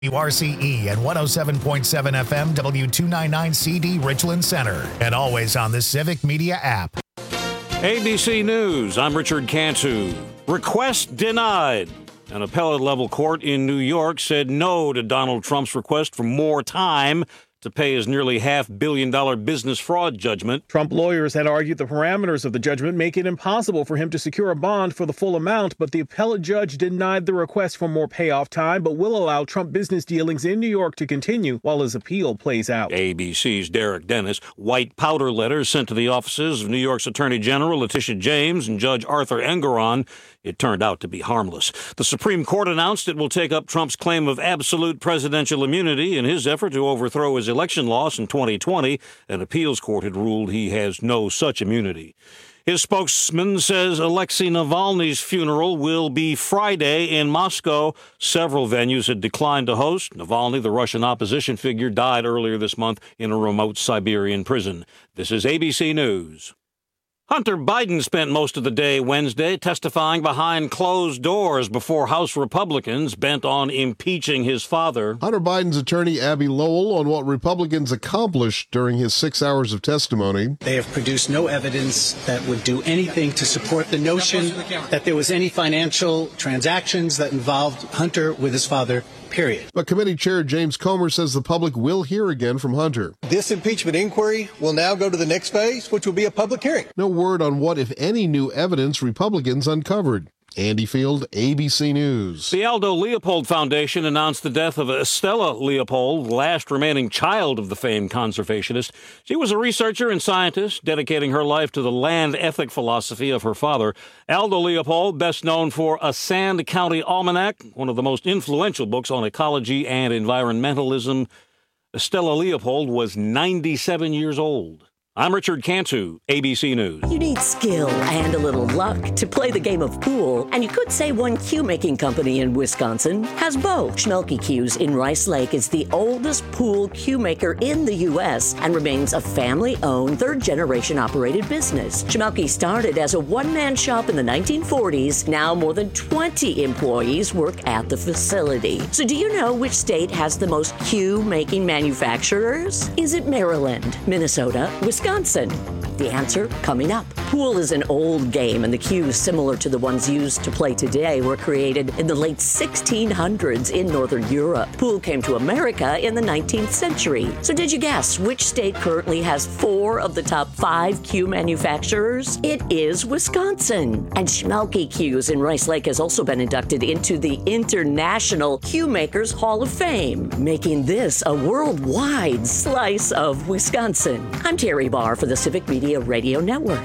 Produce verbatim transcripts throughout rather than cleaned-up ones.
W R C E and one oh seven point seven F M W two ninety-nine C D Richland Center. And always on the Civic Media app. A B C News, I'm Richard Cantu. Request denied. An appellate-level court in New York said no to Donald Trump's request for more time to pay his nearly half-billion dollar business fraud judgment. Trump lawyers had argued the parameters of the judgment make it impossible for him to secure a bond for the full amount, but the appellate judge denied the request for more payoff time, but will allow Trump business dealings in New York to continue while his appeal plays out. A B C's Derek Dennis. White powder letters sent to the offices of New York's Attorney General Letitia James and Judge Arthur Engoron. It turned out to be harmless. The Supreme Court announced it will take up Trump's claim of absolute presidential immunity in his effort to overthrow his election loss in twenty twenty. An appeals court had ruled he has no such immunity. His spokesman says Alexei Navalny's funeral will be Friday in Moscow. Several venues had declined to host. Navalny, the Russian opposition figure, died earlier this month in a remote Siberian prison. This is A B C News. Hunter Biden spent most of the day Wednesday testifying behind closed doors before House Republicans bent on impeaching his father. Hunter Biden's attorney, Abby Lowell, on what Republicans accomplished during his six hours of testimony. They have produced no evidence that would do anything to support the notion that there was any financial transactions that involved Hunter with his father, period. But committee chair James Comer says the public will hear again from Hunter. This impeachment inquiry will now go to the next phase, which will be a public hearing. No word on what, if any, new evidence Republicans uncovered. Andy Field, A B C News. The Aldo Leopold Foundation announced the death of Estella Leopold, the last remaining child of the famed conservationist. She was a researcher and scientist, dedicating her life to the land ethic philosophy of her father. Aldo Leopold, best known for A Sand County Almanac, one of the most influential books on ecology and environmentalism. Estella Leopold was ninety-seven years old. I'm Richard Cantu, A B C News. You need skill and a little luck to play the game of pool, and you could say one cue-making company in Wisconsin has both. Schmelke Cues in Rice Lake is the oldest pool cue maker in the U S and remains a family-owned, third-generation operated business. Schmelke started as a one-man shop in the nineteen forties. Now more than twenty employees work at the facility. So do you know which state has the most cue-making manufacturers? Is it Maryland, Minnesota, Wisconsin? Wisconsin? The answer coming up. Pool is an old game, and the cues similar to the ones used to play today were created in the late sixteen hundreds in Northern Europe. Pool came to America in the nineteenth century. So did you guess which state currently has four of the top five cue manufacturers? It is Wisconsin. And Schmelke Cues in Rice Lake has also been inducted into the International Cue Makers Hall of Fame, making this a worldwide slice of Wisconsin. I'm Terry Barr for the Civic Media Radio Network.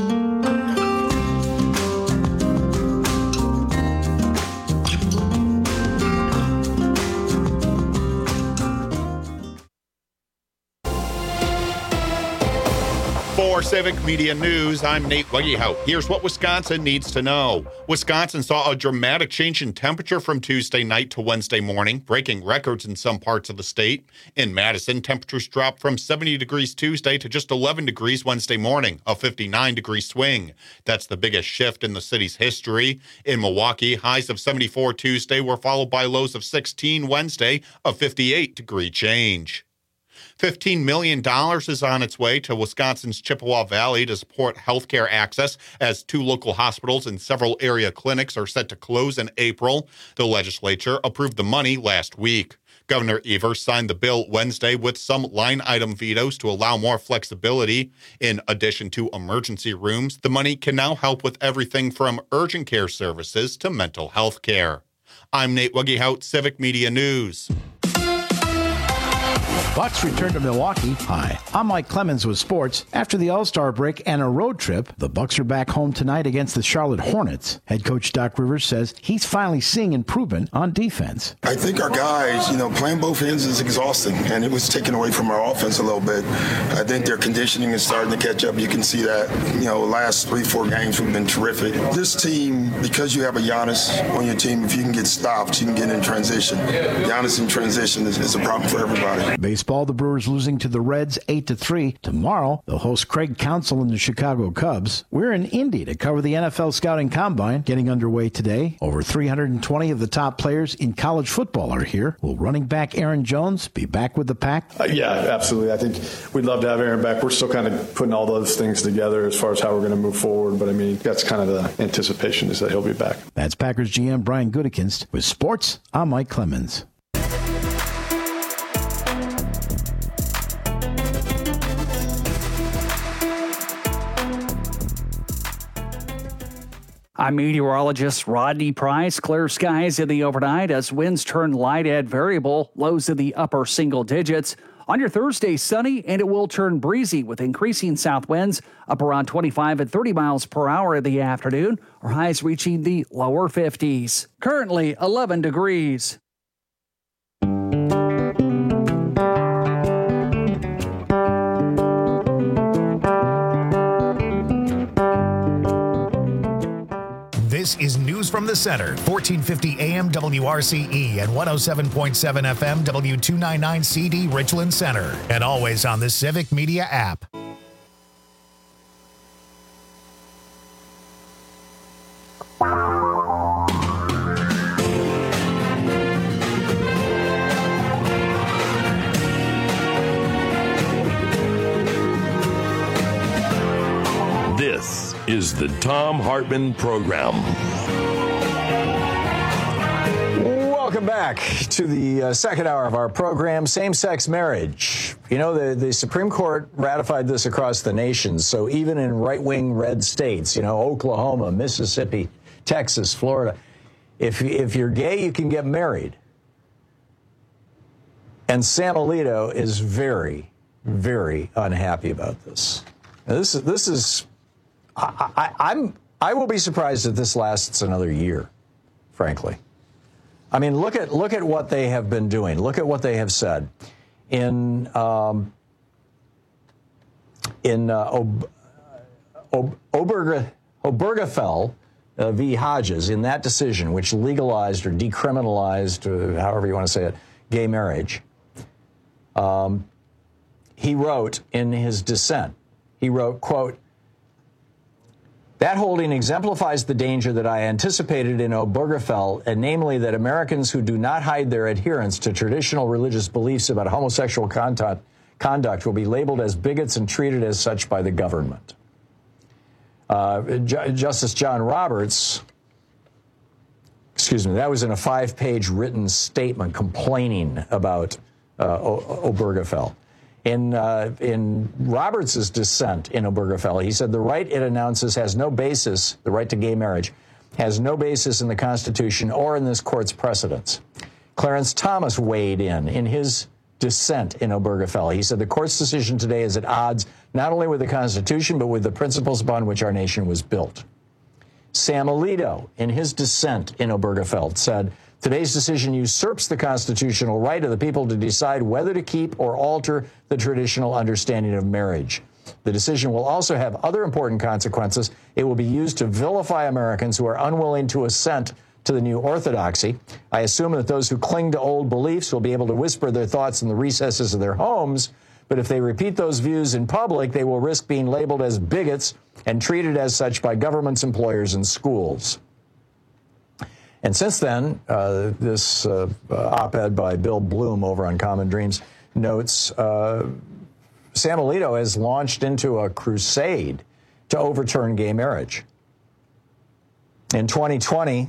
For Civic Media News, I'm Nate Wuggyhout. Here's what Wisconsin needs to know. Wisconsin saw a dramatic change in temperature from Tuesday night to Wednesday morning, breaking records in some parts of the state. In Madison, temperatures dropped from seventy degrees Tuesday to just eleven degrees Wednesday morning, a fifty-nine degree swing. That's the biggest shift in the city's history. In Milwaukee, highs of seventy-four Tuesday were followed by lows of sixteen Wednesday, a fifty-eight degree change. fifteen million dollars is on its way to Wisconsin's Chippewa Valley to support healthcare access as two local hospitals and several area clinics are set to close in April. The legislature approved the money last week. Governor Evers signed the bill Wednesday with some line item vetoes to allow more flexibility. In addition to emergency rooms, the money can now help with everything from urgent care services to mental health care. I'm Nate Wuggyhout, Civic Media News. Bucks return to Milwaukee. Hi, I'm Mike Clemens with sports. After the All-Star break and a road trip, the Bucks are back home tonight against the Charlotte Hornets. Head coach Doc Rivers says he's finally seeing improvement on defense. I think our guys, you know, playing both ends is exhausting, and it was taken away from our offense a little bit. I think their conditioning is starting to catch up. You can see that, you know, last three, four games we've been terrific. This team, because you have a Giannis on your team, if you can get stopped, you can get in transition. Giannis in transition is, is a problem for everybody. Baseball baseball, the Brewers losing to the Reds eight to three. Tomorrow, they'll host Craig Counsell and the Chicago Cubs. We're in Indy to cover the N F L Scouting Combine, getting underway today. Over three hundred twenty of the top players in college football are here. Will running back Aaron Jones be back with the Pack? Uh, yeah, absolutely. I think we'd love to have Aaron back. We're still kind of putting all those things together as far as how we're going to move forward. But, I mean, that's kind of the anticipation is that he'll be back. That's Packers G M Brian Gutekunst. With sports, I'm Mike Clemens. I'm meteorologist Rodney Price. Clear skies in the overnight as winds turn light and variable, lows in the upper single digits. On your Thursday, sunny, and it will turn breezy with increasing south winds up around twenty-five and thirty miles per hour in the afternoon, or highs reaching the lower fifties. Currently eleven degrees. This is News from the Center, fourteen fifty A M W R C E and one oh seven point seven F M W two ninety-nine C D Richland Center, and always on the Civic Media app. This is the Thom Hartmann Program. Welcome back to the uh, second hour of our program, same-sex marriage. You know, the, the Supreme Court ratified this across the nation, so even in right-wing red states, you know, Oklahoma, Mississippi, Texas, Florida, if, if you're gay, you can get married. And Sam Alito is very, very unhappy about this. Now, this is... This is I, I, I'm, I will be surprised if this lasts another year, frankly. I mean, look at look at what they have been doing. Look at what they have said. In um, in uh, Ob, Ob, Oberge, Obergefell uh, v. Hodges, in that decision, which legalized or decriminalized, or however you want to say it, gay marriage, um, he wrote in his dissent, he wrote, quote, "That holding exemplifies the danger that I anticipated in Obergefell, and namely that Americans who do not hide their adherence to traditional religious beliefs about homosexual conduct, conduct will be labeled as bigots and treated as such by the government." Uh, Ju- Justice John Roberts, excuse me, that was in a five-page written statement complaining about uh, o- Obergefell. In, uh, in Roberts' dissent in Obergefell, he said the right it announces has no basis, the right to gay marriage, has no basis in the Constitution or in this court's precedents. Clarence Thomas weighed in in his dissent in Obergefell. He said the court's decision today is at odds not only with the Constitution, but with the principles upon which our nation was built. Sam Alito, in his dissent in Obergefell, said, today's decision usurps the constitutional right of the people to decide whether to keep or alter the traditional understanding of marriage. The decision will also have other important consequences. It will be used to vilify Americans who are unwilling to assent to the new orthodoxy. I assume that those who cling to old beliefs will be able to whisper their thoughts in the recesses of their homes, but if they repeat those views in public, they will risk being labeled as bigots and treated as such by governments, employers, and schools. And since then, uh, this uh, op-ed by Bill Bloom over on Common Dreams notes, uh, Sam Alito has launched into a crusade to overturn gay marriage. In twenty twenty,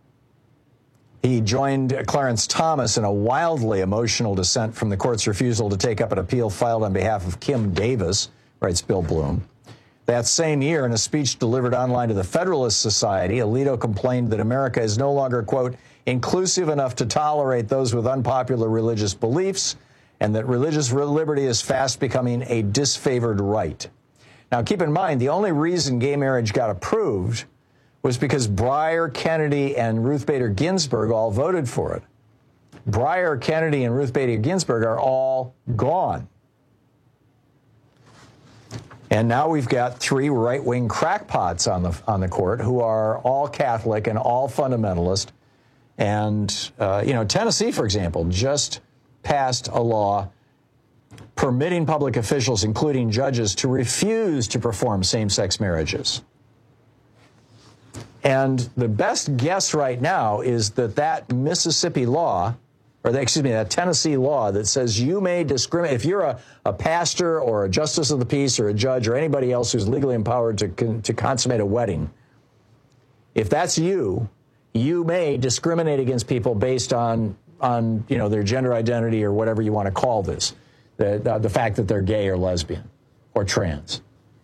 he joined Clarence Thomas in a wildly emotional dissent from the court's refusal to take up an appeal filed on behalf of Kim Davis, writes Bill Bloom. That same year, in a speech delivered online to the Federalist Society, Alito complained that America is no longer, quote, inclusive enough to tolerate those with unpopular religious beliefs, and that religious liberty is fast becoming a disfavored right. Now, keep in mind, the only reason gay marriage got approved was because Breyer, Kennedy, and Ruth Bader Ginsburg all voted for it. Breyer, Kennedy, and Ruth Bader Ginsburg are all gone. And now we've got three right-wing crackpots on the on the court who are all Catholic and all fundamentalist. And, uh, you know, Tennessee, for example, just passed a law permitting public officials, including judges, to refuse to perform same-sex marriages. And the best guess right now is that that Mississippi law, or the, excuse me, that Tennessee law that says you may discriminate, if you're a, a pastor or a justice of the peace or a judge or anybody else who's legally empowered to, to consummate a wedding, if that's you, you may discriminate against people based on, on you know, their gender identity or whatever you want to call this, the, the, the fact that they're gay or lesbian or trans.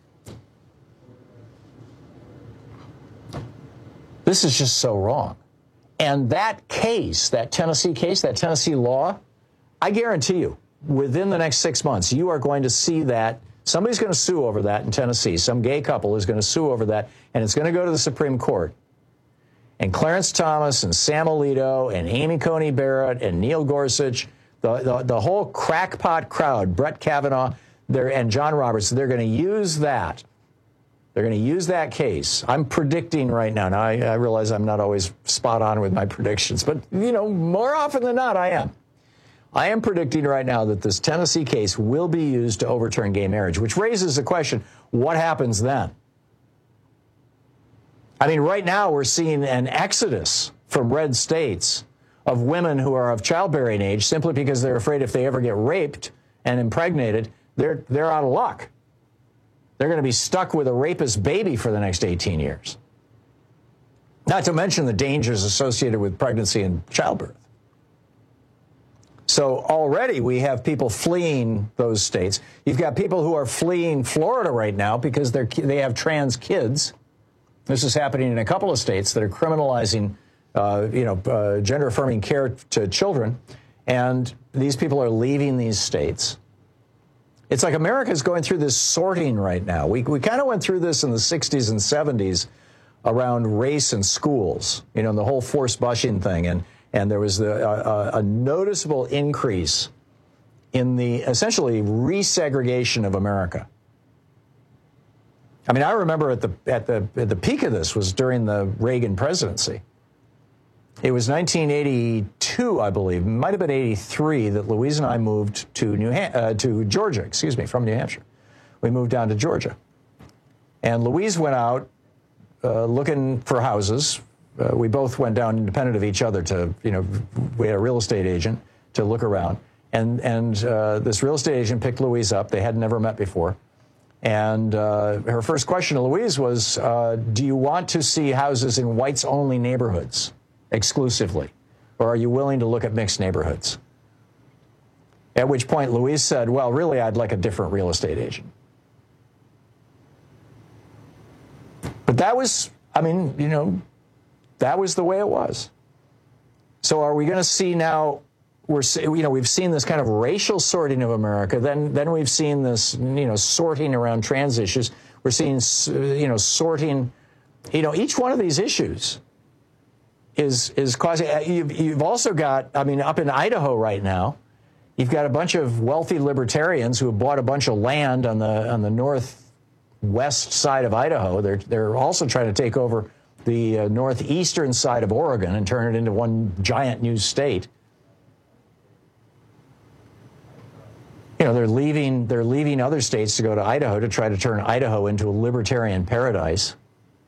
This is just so wrong. And that case, that Tennessee case, that Tennessee law, I guarantee you, within the next six months, you are going to see that somebody's going to sue over that in Tennessee. Some gay couple is going to sue over that, and it's going to go to the Supreme Court. And Clarence Thomas and Sam Alito and Amy Coney Barrett and Neil Gorsuch, the, the, the whole crackpot crowd, Brett Kavanaugh and John Roberts, they're going to use that. They're going to use that case. I'm predicting right now. Now, I, I realize I'm not always spot on with my predictions, but, you know, more often than not, I am. I am predicting right now that this Tennessee case will be used to overturn gay marriage, which raises the question, what happens then? I mean, right now we're seeing an exodus from red states of women who are of childbearing age simply because they're afraid if they ever get raped and impregnated, they're, they're out of luck. They're going to be stuck with a rapist baby for the next eighteen years. Not to mention the dangers associated with pregnancy and childbirth. So already we have people fleeing those states. You've got people who are fleeing Florida right now because they're, they have trans kids. This is happening in a couple of states that are criminalizing, uh, you know, uh, gender-affirming care to children. And these people are leaving these states. It's like America's going through this sorting right now. We, we kind of went through this in the sixties and seventies around race and schools, you know, the whole forced bushing thing. And, and there was the, uh, a noticeable increase in the essentially resegregation of America. I mean, I remember at the, at the, at the peak of this was during the Reagan presidency. It was nineteen eighty-two, I believe, it might have been eighty-three, that Louise and I moved to New Ham- uh, to Georgia, excuse me, from New Hampshire. We moved down to Georgia. And Louise went out uh, looking for houses. Uh, we both went down independent of each other to, you know, we had a real estate agent to look around. And, and uh, this real estate agent picked Louise up. They had never met before. And uh, her first question to Louise was, uh, do you want to see houses in whites-only neighborhoods exclusively, or are you willing to look at mixed neighborhoods? At which point Louise said, well, really, I'd like a different real estate agent. But that was, I mean, you know, that was the way it was. So are we going to see now, we're, you know, we've seen this kind of racial sorting of America, then, then we've seen this, you know, sorting around trans issues. We're seeing, you know, sorting, you know, each one of these issues is is causing, you've, you've also got, I mean, up in Idaho right now, you've got a bunch of wealthy libertarians who have bought a bunch of land on the on the northwest side of Idaho. They're they're also trying to take over the uh, northeastern side of Oregon and turn it into one giant new state. You know, they're leaving they're leaving other states to go to Idaho to try to turn Idaho into a libertarian paradise.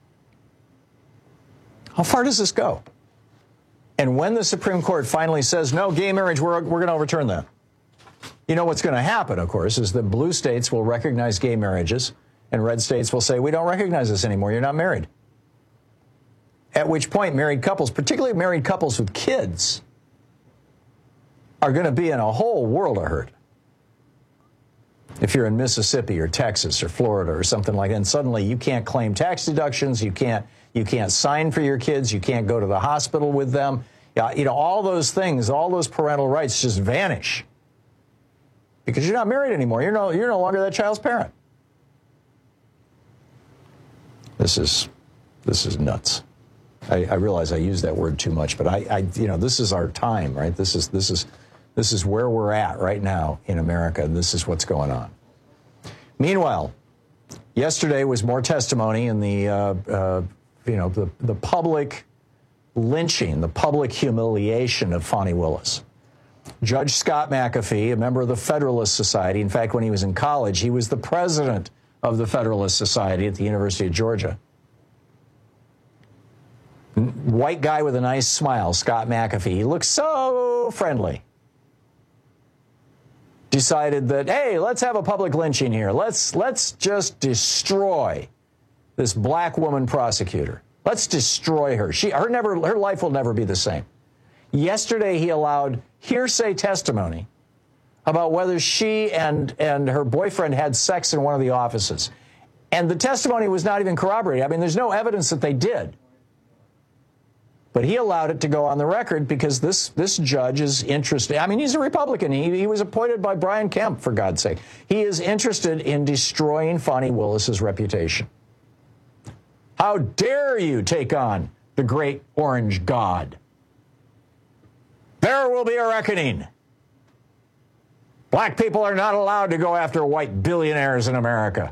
How far does this go? And when the Supreme Court finally says, no, gay marriage, we're, we're going to overturn that. You know what's going to happen, of course, is that blue states will recognize gay marriages and red states will say, we don't recognize this anymore. You're not married. At which point married couples, particularly married couples with kids, are going to be in a whole world of hurt. If you're in Mississippi or Texas or Florida or something like that, and suddenly you can't claim tax deductions, you can't You can't sign for your kids. You can't go to the hospital with them. You know, all those things, all those parental rights just vanish because you're not married anymore. You're no, you're no longer that child's parent. This is, this is nuts. I, I realize I use that word too much, but I, I, you know, this is our time, right? This is, this is, this is where we're at right now in America. And this is what's going on. Meanwhile, yesterday was more testimony in the, uh, uh, you know, the, the public lynching, the public humiliation of Fani Willis. Judge Scott McAfee, a member of the Federalist Society. In fact, when he was in college, he was the president of the Federalist Society at the University of Georgia. White guy with a nice smile, Scott McAfee. He looks so friendly. Decided that, hey, let's have a public lynching here. Let's let's just destroy this black woman prosecutor. Let's destroy her. She her never her life will never be the same. Yesterday he allowed hearsay testimony about whether she and and her boyfriend had sex in one of the offices. And the testimony was not even corroborated. I mean, there's no evidence that they did. But he allowed it to go on the record because this this judge is interested. I mean, he's a Republican. He, he was appointed by Brian Kemp, for God's sake. He is interested in destroying Fani Willis's reputation. How dare you take on the great orange god? There will be a reckoning. Black people are not allowed to go after white billionaires in America.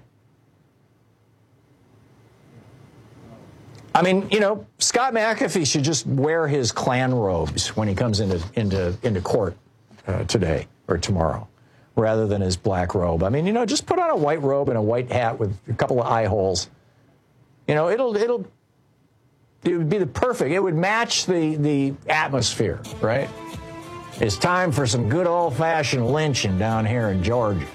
I mean, you know, Scott McAfee should just wear his Klan robes when he comes into into into court uh, today or tomorrow, rather than his black robe. I mean, you know, just put on a white robe and a white hat with a couple of eye holes. You know, it'll it'll it would be the perfect. It would match the the atmosphere, right? It's time for some good old-fashioned lynching down here in Georgia.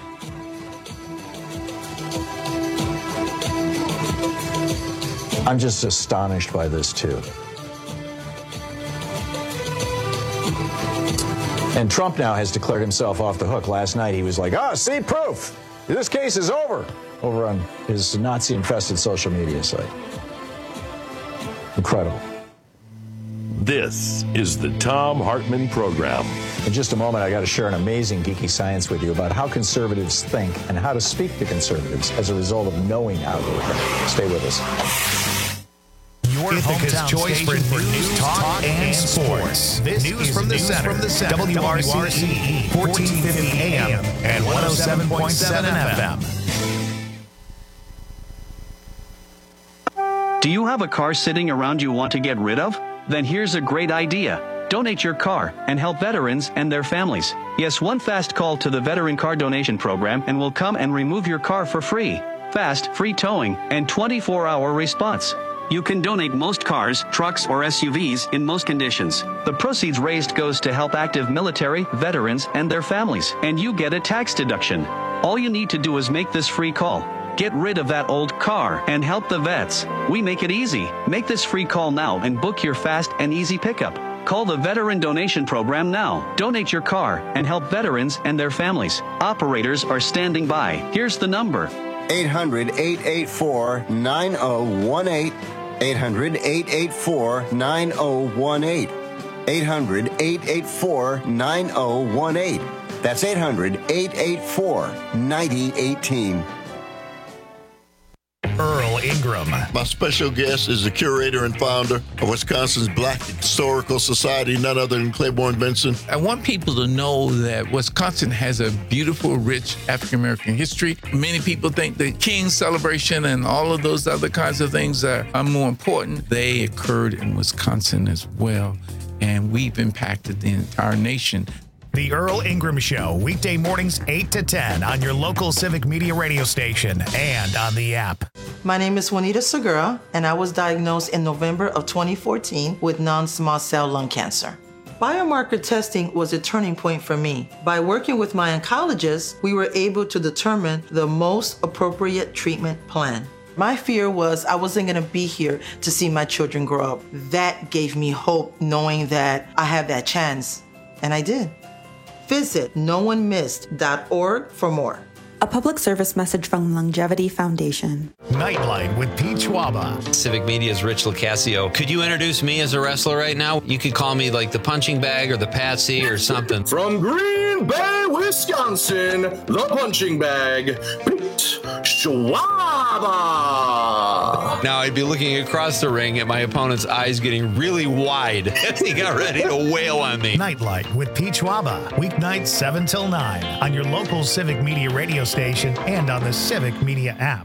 I'm just astonished by this, too. And Trump now has declared himself off the hook. Last night he was like, oh, see, proof. This case is over. Over on his Nazi-infested social media site. Incredible. This is the Thom Hartmann Program. In just a moment, I got to share an amazing geeky science with you about how conservatives think and how to speak to conservatives as a result of knowing how to think. Stay with us. Your Ithaca's choice for news, talk, talk and, and sports. This news is from the, news center. From the center. W R C E, fourteen fifty A M and one oh seven point seven F M. Do you have a car sitting around you want to get rid of? Then here's a great idea. Donate your car and help veterans and their families. Yes, one fast call to the Veteran Car Donation Program and we'll come and remove your car for free. Fast, free towing, and twenty-four hour response. You can donate most cars, trucks, or S U Vs in most conditions. The proceeds raised goes to help active military, veterans, and their families, and you get a tax deduction. All you need to do is make this free call. Get rid of that old car and help the vets. We make it easy. Make this free call now and book your fast and easy pickup. Call the Veteran Donation Program now. Donate your car and help veterans and their families. Operators are standing by. Here's the number. eight hundred, eight eight four, nine oh one eight. eight hundred, eight eight four, nine oh one eight. eight hundred, eight eight four, nine oh one eight. That's eight hundred, eight eight four, nine oh one eight. Earl Ingram. My special guest is the curator and founder of Wisconsin's Black Historical Society, none other than Claiborne Benson. I want people to know that Wisconsin has a beautiful, rich African-American history. Many people think the King's celebration and all of those other kinds of things are, are more important. They occurred in Wisconsin as well, and we've impacted the entire nation. The Earl Ingram Show, weekday mornings eight to ten on your local Civic Media radio station and on the app. My name is Juanita Segura, and I was diagnosed in November of twenty fourteen with non-small cell lung cancer. Biomarker testing was a turning point for me. By working with my oncologist, we were able to determine the most appropriate treatment plan. My fear was I wasn't gonna be here to see my children grow up. That gave me hope, knowing that I have that chance, and I did. Visit no one missed dot org for more. A public service message from Longevity Foundation. Nightlight with Pete Schwaba. Civic Media's Rich Lucasio. Could you introduce me as a wrestler right now? You could call me like the punching bag or the Patsy or something. From Green Bay, Wisconsin, the punching bag, Pete Schwaba. Now I'd be looking across the ring at my opponent's eyes getting really wide as he got ready to wail on me. Nightlight with Pete Schwaba. Weeknights seven till nine on your local Civic Media radio station and on the Civic Media app.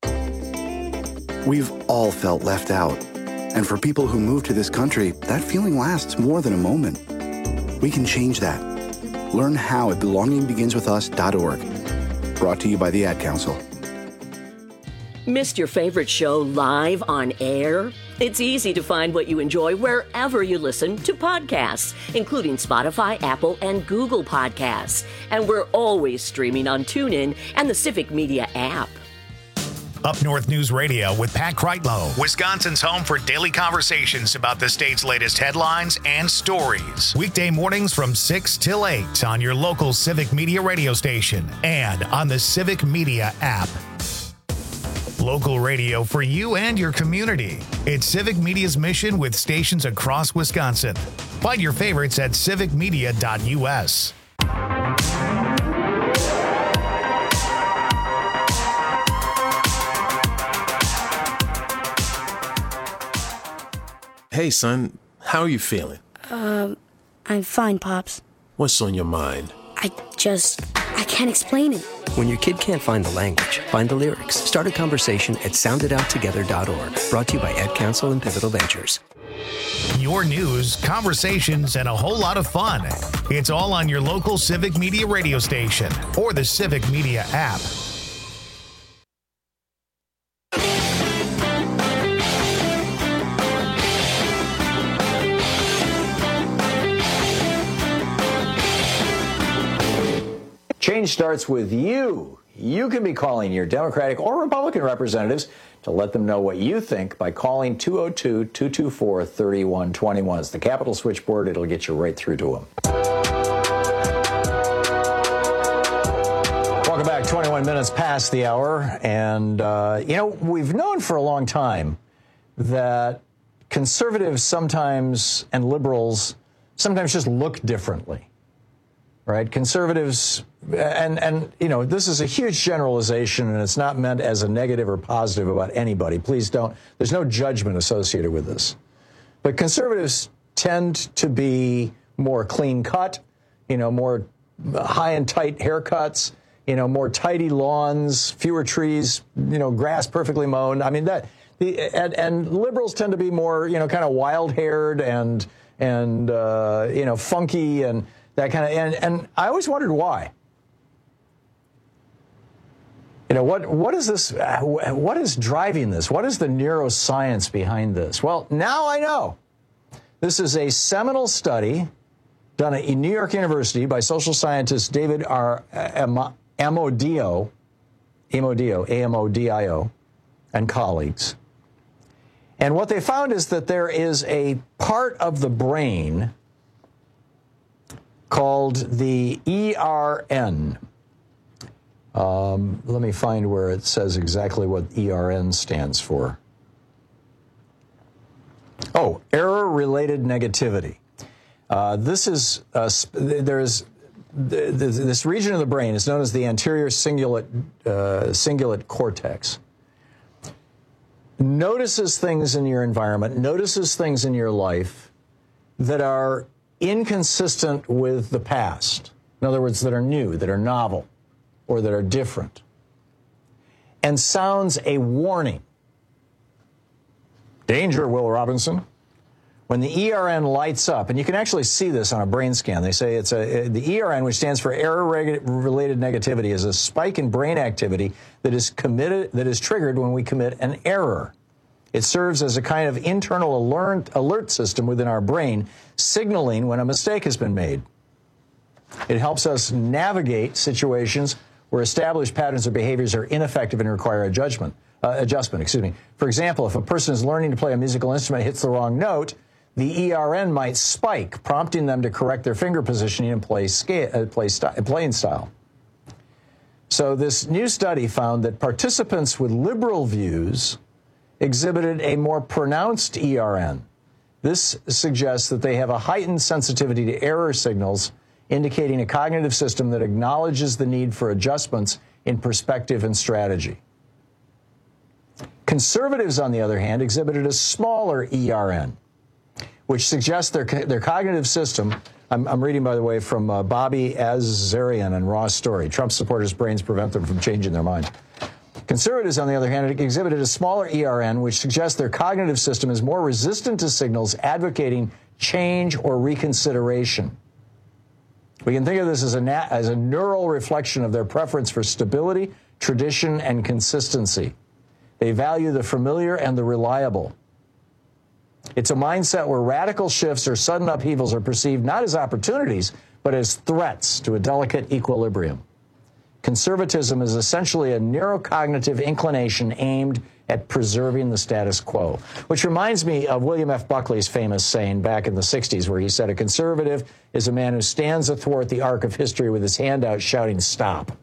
We've all felt left out. And for people who move to this country, that feeling lasts more than a moment. We can change that. Learn how at belonging begins with us dot org. Brought to you by the Ad Council. Missed your favorite show live on air? It's easy to find what you enjoy wherever you listen to podcasts, including Spotify, Apple, and Google Podcasts. And we're always streaming on TuneIn and the Civic Media app. Up North News Radio with Pat Kreitlow, Wisconsin's home for daily conversations about the state's latest headlines and stories. Weekday mornings from six till eight on your local Civic Media radio station and on the Civic Media app. Local radio for you and your community. It's Civic Media's mission with stations across Wisconsin. Find your favorites at civic media dot u s. Hey, son, how are you feeling? Um, I'm fine, Pops. What's on your mind? I just, I can't explain it. When your kid can't find the language, find the lyrics. Start a conversation at sound it out together dot org. Brought to you by Ad Council and Pivotal Ventures. Your news, conversations, and a whole lot of fun. It's all on your local Civic Media radio station or the Civic Media app. Change starts with you. You can be calling your Democratic or Republican representatives to let them know what you think by calling two oh two, two two four, three one two one. It's the Capitol switchboard. It'll get you right through to them. Welcome back. twenty-one minutes past the hour. And, uh, you know, we've known for a long time that conservatives sometimes and liberals sometimes just look differently. Right? Conservatives, and, and, you know, this is a huge generalization, and it's not meant as a negative or positive about anybody. Please don't, there's no judgment associated with this. But conservatives tend to be more clean cut, you know, more high and tight haircuts, you know, more tidy lawns, fewer trees, you know, grass perfectly mown. I mean, that, the, and, and liberals tend to be more, you know, kind of wild haired and, and, uh, you know, funky and, that kind of, and, and I always wondered why. You know, what what is this, what is driving this? What is the neuroscience behind this? Well, now I know. This is a seminal study done at New York University by social scientist David R. Amodio, Amodio, A M O D I O, and colleagues. And what they found is that there is a part of the brain called the E R N. Um, let me find where it says exactly what E R N stands for. Oh, error-related negativity. Uh, this is, uh, there's, this region of the brain is known as the anterior cingulate, uh, cingulate cortex. Notices things in your environment, notices things in your life that are inconsistent with the past. In other words, that are new, that are novel, or that are different. And sounds a warning. Danger, Will Robinson. When the E R N lights up, and you can actually see this on a brain scan, they say it's a, the E R N, which stands for error-related negativity, is a spike in brain activity that is committed, that is triggered when we commit an error. It serves as a kind of internal alert, alert system within our brain, signaling when a mistake has been made. It helps us navigate situations where established patterns or behaviors are ineffective and require a judgment, uh, adjustment. Excuse me. For example, if a person is learning to play a musical instrument, hits the wrong note, the E R N might spike, prompting them to correct their finger positioning and play, scale, uh, play st- playing style. So this new study found that participants with liberal views exhibited a more pronounced E R N. This suggests that they have a heightened sensitivity to error signals, indicating a cognitive system that acknowledges the need for adjustments in perspective and strategy. Conservatives, on the other hand, exhibited a smaller E R N, which suggests their, their cognitive system, I'm, I'm reading, by the way, from uh, Bobby Azarian and Ross Story, Trump supporters' brains prevent them from changing their minds. Conservatives, on the other hand, exhibited a smaller E R N, which suggests their cognitive system is more resistant to signals advocating change or reconsideration. We can think of this as a, nat- as a neural reflection of their preference for stability, tradition, and consistency. They value the familiar and the reliable. It's a mindset where radical shifts or sudden upheavals are perceived not as opportunities, but as threats to a delicate equilibrium. Conservatism is essentially a neurocognitive inclination aimed at preserving the status quo, which reminds me of William F. Buckley's famous saying back in the sixties, where he said, a conservative is a man who stands athwart the arc of history with his hand out shouting, stop.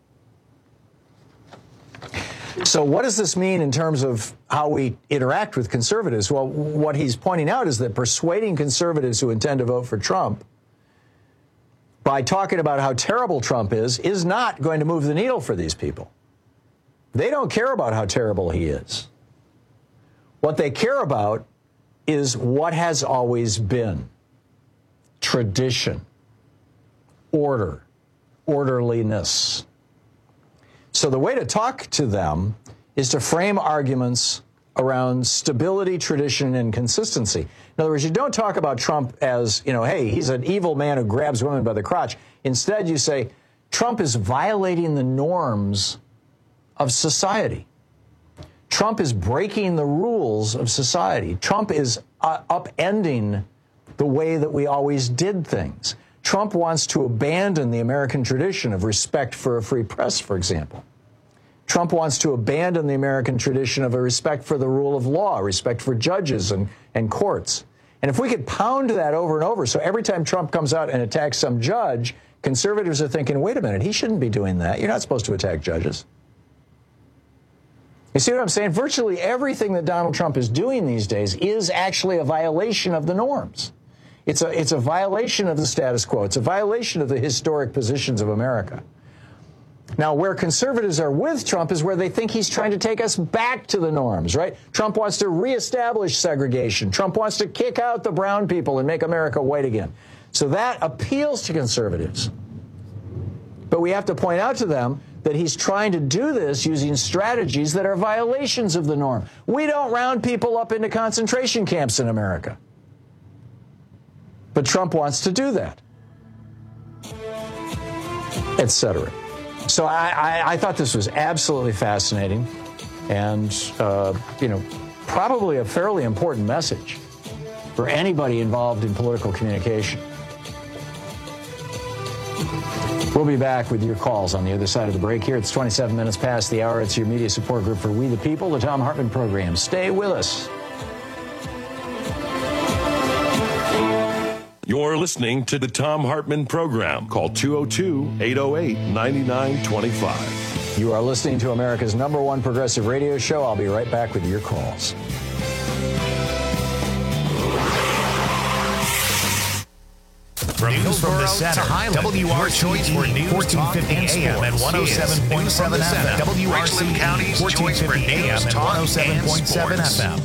So what does this mean in terms of how we interact with conservatives? Well, what he's pointing out is that persuading conservatives who intend to vote for Trump by talking about how terrible Trump is, is not going to move the needle for these people. They don't care about how terrible he is. What they care about is what has always been. Tradition, order, orderliness. So the way to talk to them is to frame arguments around stability, tradition, and consistency. In other words, you don't talk about Trump as, you know, hey, he's an evil man who grabs women by the crotch. Instead, you say, Trump is violating the norms of society. Trump is breaking the rules of society. Trump is uh, upending the way that we always did things. Trump wants to abandon the American tradition of respect for a free press, for example. Trump wants to abandon the American tradition of a respect for the rule of law, respect for judges and, and courts. And if we could pound that over and over, so every time Trump comes out and attacks some judge, conservatives are thinking, wait a minute, he shouldn't be doing that. You're not supposed to attack judges. You see what I'm saying? Virtually everything that Donald Trump is doing these days is actually a violation of the norms. It's a, it's a violation of the status quo. It's a violation of the historic positions of America. Now, where conservatives are with Trump is where they think he's trying to take us back to the norms, right? Trump wants to reestablish segregation. Trump wants to kick out the brown people and make America white again. So that appeals to conservatives. But we have to point out to them that he's trying to do this using strategies that are violations of the norm. We don't round people up into concentration camps in America. But Trump wants to do that, et cetera. So I, I, I thought this was absolutely fascinating and, uh, you know, probably a fairly important message for anybody involved in political communication. We'll be back with your calls on the other side of the break here. It's twenty-seven minutes past the hour. It's your media support group for We the People, the Thom Hartmann Program. Stay with us. You're listening to the Thom Hartmann Program. Call two oh two, eight oh eight, nine nine two five. You are listening to America's number one progressive radio show. I'll be right back with your calls. From news from the center, W R C E, fourteen fifty A M and one oh seven point seven F M. W R C E, fourteen fifty A M and one oh seven point seven F M.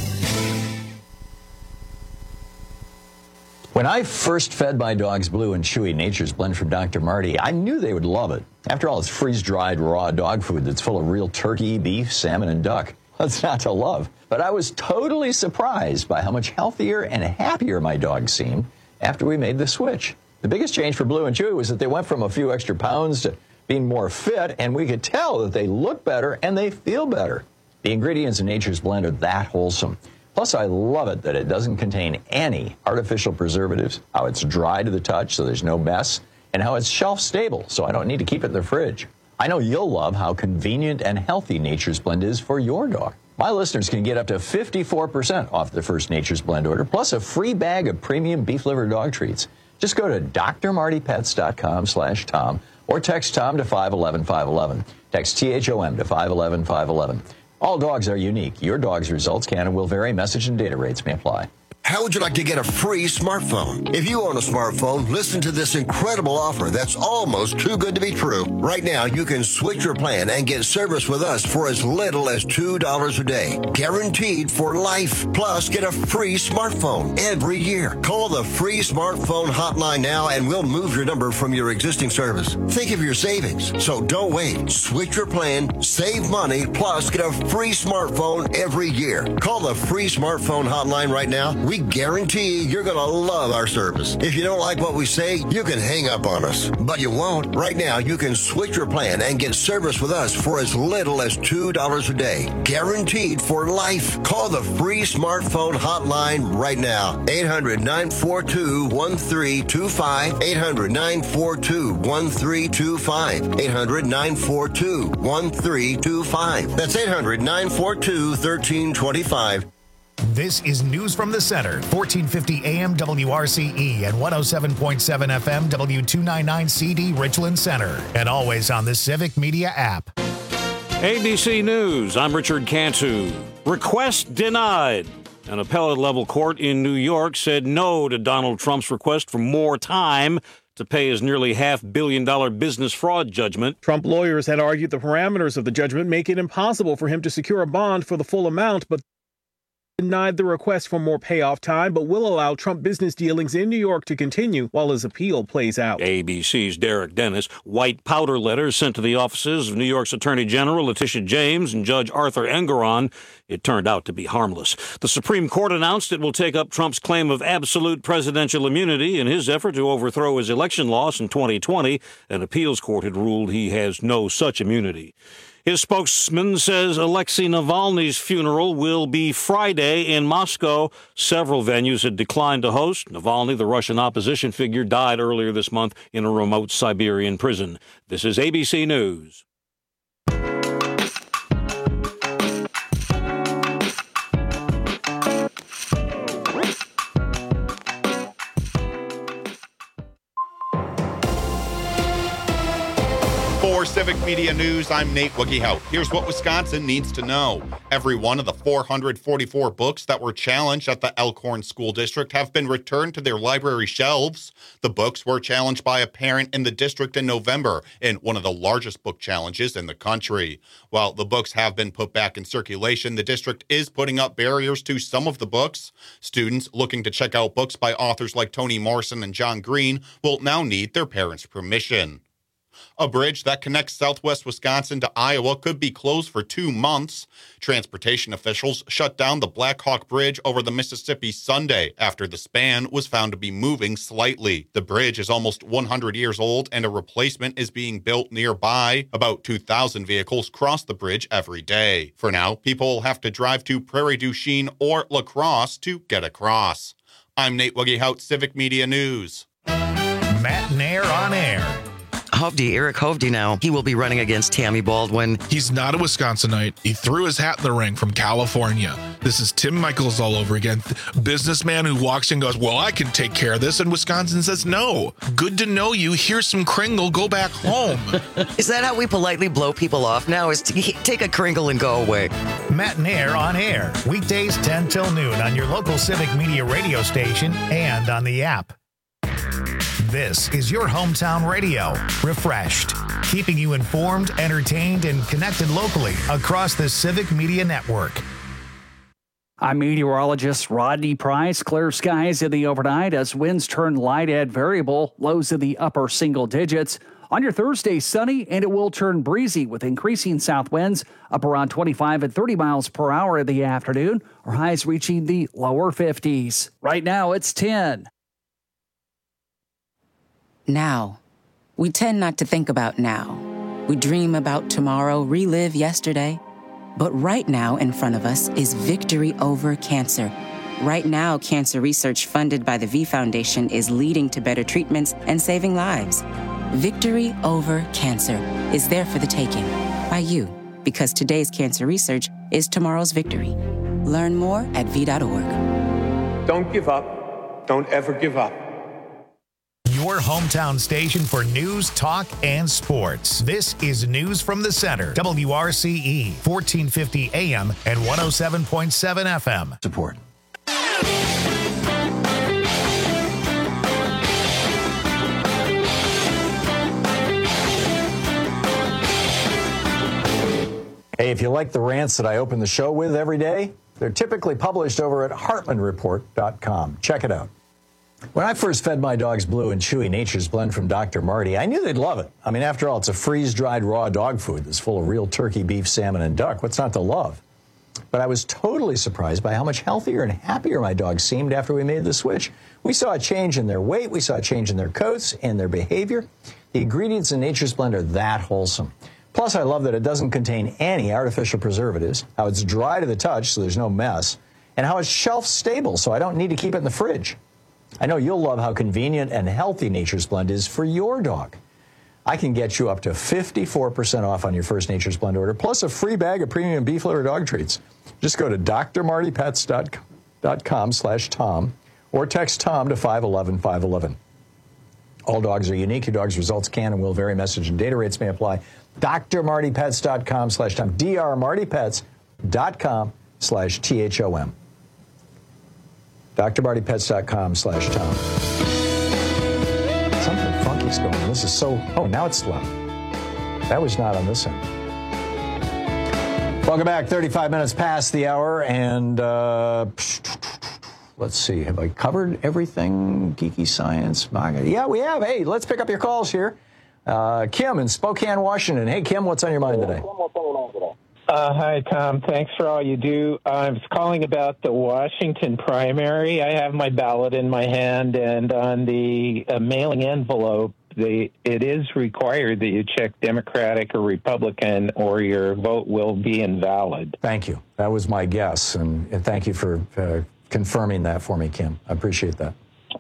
When I first fed my dogs Blue and Chewy Nature's Blend from Doctor Marty, I knew they would love it. After all, it's freeze-dried raw dog food that's full of real turkey, beef, salmon, and duck. What's not to love? But I was totally surprised by how much healthier and happier my dogs seemed after we made the switch. The biggest change for Blue and Chewy was that they went from a few extra pounds to being more fit, and we could tell that they look better and they feel better. The ingredients in Nature's Blend are that wholesome. Plus, I love it that it doesn't contain any artificial preservatives, how it's dry to the touch so there's no mess, and how it's shelf stable so I don't need to keep it in the fridge. I know you'll love how convenient and healthy Nature's Blend is for your dog. My listeners can get up to fifty-four percent off their first Nature's Blend order, plus a free bag of premium beef liver dog treats. Just go to d r marty pets dot com slash Tom or text Tom to five one one five one one. Text T H O M to five one one five one one. All dogs are unique. Your dog's results can and will vary. Message and data rates may apply. How would you like to get a free smartphone? If you own a smartphone, listen to this incredible offer that's almost too good to be true. Right now, you can switch your plan and get service with us for as little as two dollars a day. Guaranteed for life. Plus, get a free smartphone every year. Call the free smartphone hotline now and we'll move your number from your existing service. Think of your savings. So don't wait. Switch your plan, save money, plus get a free smartphone every year. Call the free smartphone hotline right now. We We guarantee you're going to love our service. If you don't like what we say, you can hang up on us. But you won't. Right now, you can switch your plan and get service with us for as little as two dollars a day. Guaranteed for life. Call the free smartphone hotline right now. eight hundred, nine four two, one three two five. eight hundred, nine four two, one three two five. eight hundred, nine four two, one three two five. That's eight hundred, nine four two, one three two five. This is News from the Center, fourteen fifty A M W R C E and one oh seven point seven F M W two ninety-nine C D Richland Center, and always on the Civic Media app. A B C News, I'm Richard Cantu. Request denied. An appellate-level court in New York said no to Donald Trump's request for more time to pay his nearly half-billion dollar business fraud judgment. Trump lawyers had argued the parameters of the judgment make it impossible for him to secure a bond for the full amount, but denied the request for more payoff time, but will allow Trump business dealings in New York to continue while his appeal plays out. A B C's Derek Dennis. White powder letters sent to the offices of New York's Attorney General Letitia James and Judge Arthur Engoron. It turned out to be harmless. The Supreme Court announced it will take up Trump's claim of absolute presidential immunity in his effort to overthrow his election loss in twenty twenty. An appeals court had ruled he has no such immunity. His spokesman says Alexei Navalny's funeral will be Friday in Moscow. Several venues had declined to host. Navalny, the Russian opposition figure, died earlier this month in a remote Siberian prison. This is A B C News. For Civic Media News, I'm Nate Woogiehout. Here's what Wisconsin needs to know. Every one of the four hundred forty-four books that were challenged at the Elkhorn School District have been returned to their library shelves. The books were challenged by a parent in the district in November in one of the largest book challenges in the country. While the books have been put back in circulation, the district is putting up barriers to some of the books. Students looking to check out books by authors like Toni Morrison and John Green will now need their parents' permission. A bridge that connects southwest Wisconsin to Iowa could be closed for two months. Transportation officials shut down the Black Hawk Bridge over the Mississippi Sunday after the span was found to be moving slightly. The bridge is almost one hundred years old and a replacement is being built nearby. About two thousand vehicles cross the bridge every day. For now, people will have to drive to Prairie du Chien or La Crosse to get across. I'm Nate Woogiehout, Civic Media News. Matt Nair on air. Hovde, Eric Hovde now, he will be running against Tammy Baldwin. He's not a Wisconsinite. He threw his hat in the ring from California. This is Tim Michaels all over again. Businessman who walks in and goes, well, I can take care of this. And Wisconsin says, no. Good to know you. Here's some Kringle. Go back home. Is that how we politely blow people off now? Is to take a Kringle and go away? Matt Nair on air. Weekdays ten till noon on your local Civic Media radio station and on the app. This is your hometown radio, refreshed, keeping you informed, entertained, and connected locally across the Civic Media Network. I'm meteorologist Rodney Price. Clear skies in the overnight as winds turn light at variable, lows in the upper single digits. On your Thursday, sunny, and it will turn breezy with increasing south winds up around twenty-five and thirty miles per hour in the afternoon, or highs reaching the lower fifties. Right now, it's ten. Now. We tend not to think about now. We dream about tomorrow, relive yesterday. But right now in front of us is victory over cancer. Right now, cancer research funded by the V Foundation is leading to better treatments and saving lives. Victory over cancer is there for the taking by you, because today's cancer research is tomorrow's victory. Learn more at v dot org. Don't give up. Don't ever give up. Your hometown station for news, talk, and sports. This is News from the Center. W R C E, fourteen fifty A M and one oh seven point seven F M. Support. Hey, if you like the rants that I open the show with every day, they're typically published over at Hartman Report dot com. Check it out. When I first fed my dogs Blue and Chewy Nature's Blend from Doctor Marty, I knew they'd love it. I mean, after all, it's a freeze-dried raw dog food that's full of real turkey, beef, salmon, and duck. What's not to love? But I was totally surprised by how much healthier and happier my dogs seemed after we made the switch. We saw a change in their weight, we saw a change in their coats and their behavior. The ingredients in Nature's Blend are that wholesome. Plus, I love that it doesn't contain any artificial preservatives, how it's dry to the touch so there's no mess, and how it's shelf stable so I don't need to keep it in the fridge. I know you'll love how convenient and healthy Nature's Blend is for your dog. I can get you up to fifty-four percent off on your first Nature's Blend order, plus a free bag of premium beef litter dog treats. Just go to d r marty pets dot com slash Tom or text Tom to five one one five one one. All dogs are unique. Your dog's results can and will vary. Message and data rates may apply. d r marty pets dot com slash Tom. d r marty pets dot com slash T H O M. d r marty pets dot com slash Tom. Something funky's going on. This is so... Oh, now it's loud. That was not on this end. Welcome back. thirty-five minutes past the hour, and uh, let's see. Have I covered everything? Geeky science? Yeah, we have. Hey, let's pick up your calls here. Uh, Kim in Spokane, Washington. Hey, Kim, what's on your mind today? Uh, hi, Tom. Thanks for all you do. I was calling about the Washington primary. I have my ballot in my hand, and on the uh, mailing envelope, the, it is required that you check Democratic or Republican, or your vote will be invalid. Thank you. That was my guess, and, and thank you for uh, confirming that for me, Kim. I appreciate that.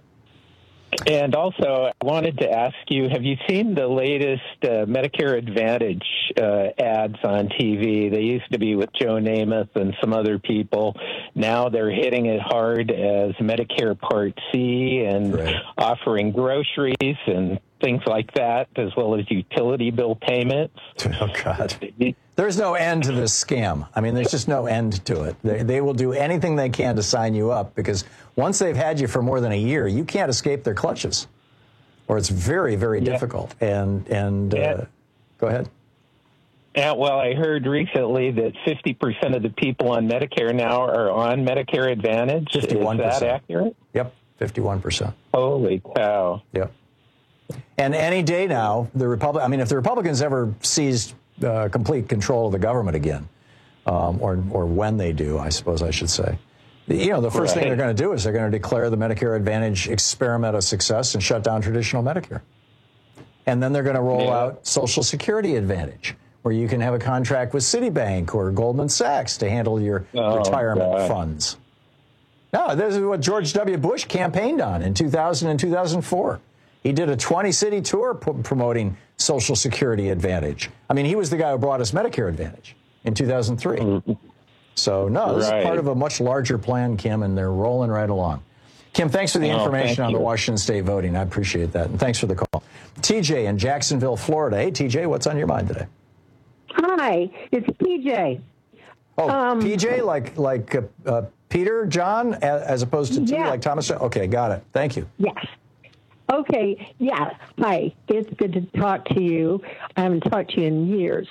And also, I wanted to ask you, have you seen the latest uh, Medicare Advantage uh, ads on T V? They used to be with Joe Namath and some other people. Now they're hitting it hard as Medicare Part C and right. offering groceries and things like that, as well as utility bill payments. Oh, God. There's no end to this scam. I mean, there's just no end to it. They, they will do anything they can to sign you up, because once they've had you for more than a year, you can't escape their clutches, or it's very, very yeah. difficult. And, and uh, yeah. go ahead. Yeah, well, I heard recently that fifty percent of the people on Medicare now are on Medicare Advantage. fifty-one percent. Is that accurate? Yep, fifty-one percent. Holy cow. Yep. And any day now, the Republic, I mean, if the Republicans ever seized uh, complete control of the government again, um, or, or when they do, I suppose I should say, you know, the first right. thing they're going to do is they're going to declare the Medicare Advantage experiment a success and shut down traditional Medicare. And then they're going to roll yeah. out Social Security Advantage, where you can have a contract with Citibank or Goldman Sachs to handle your oh, retirement God. funds. No, this is what George W. Bush campaigned on in two thousand and two thousand four. He did a twenty-city tour p- promoting Social Security Advantage. I mean, he was the guy who brought us Medicare Advantage in two thousand three. Mm-hmm. So, no, this right. is part of a much larger plan, Kim, and they're rolling right along. Kim, thanks for the oh, information on you. the Washington State voting. I appreciate that, and thanks for the call. T J in Jacksonville, Florida. Hey, T J, what's on your mind today? Hi, it's P J. Oh, um, P J, like like uh, uh, Peter, John, as opposed to T, yeah. like Thomas? Okay, got it. Thank you. Yes. Okay, yeah. Hi, it's good to talk to you. I haven't talked to you in years.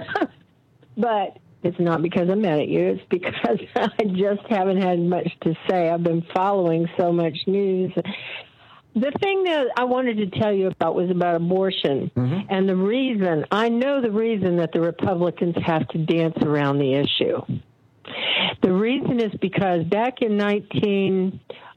But it's not because I'm mad at you. It's because I just haven't had much to say. I've been following so much news. The thing that I wanted to tell you about was about abortion. Mm-hmm. And the reason, I know the reason that the Republicans have to dance around the issue. The reason is because back in nineteen